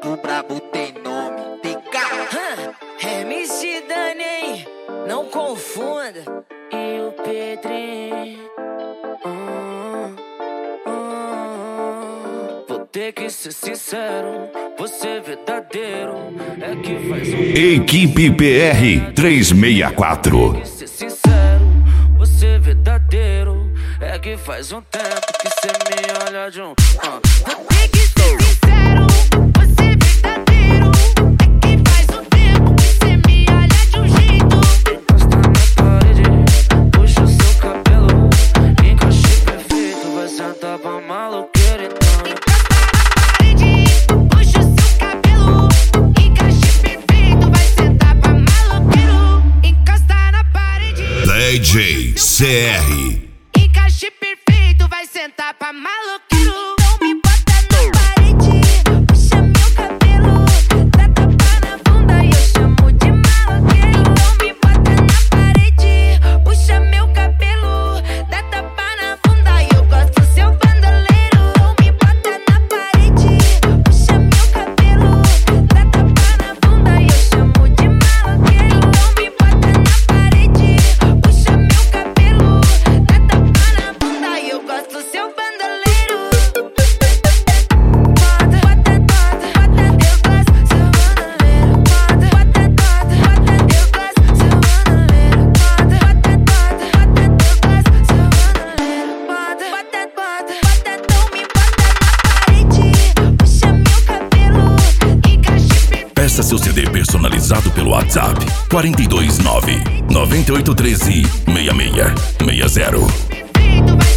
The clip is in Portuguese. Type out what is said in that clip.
do brabo tem nome, TK. MC Dani, não confunda. E o Pedrinho. Vou ter que ser sincero, você verdadeiro é que faz Equipe PR 364. Vou ter que ser sincero, você verdadeiro é que faz um tempo que cê me olha de um. Vou ter que ser sincero, você verdadeiro é que faz um tempo que cê me olha de um jeito. Encosta na parede, puxa o seu cabelo, encaixe perfeito, vai sentar pra maloqueira então. DJ CR. Encaixe perfeito, vai sentar pra maloqueiro. Não me bota na parede, puxa meu cabelo, dá tapa na bunda e eu chamo de maloqueiro. Não me bota na parede, puxa meu cabelo, dá tapa na bunda e eu gosto do seu bandoleiro. Não me bota na parede, puxa meu cabelo, dá tapa na bunda e eu chamo de maloqueiro. Não me bota na parede, puxa meu cabelo, dá tapa na bunda e eu gosto do seu bandoleiro. Bota, bota, bota, bota, eu gosto do seu bandoleiro. Bota, bota, bota, bota, eu gosto do seu bandoleiro. Bota, bota, bota, bota, eu gosto do seu bandoleiro. Bota, bota, bota, bota, não me bota na parede, puxa meu cabelo, encaixe perfeito. Peça seu CD personalizado pelo WhatsApp 429 9813 6660. Perfeito, vai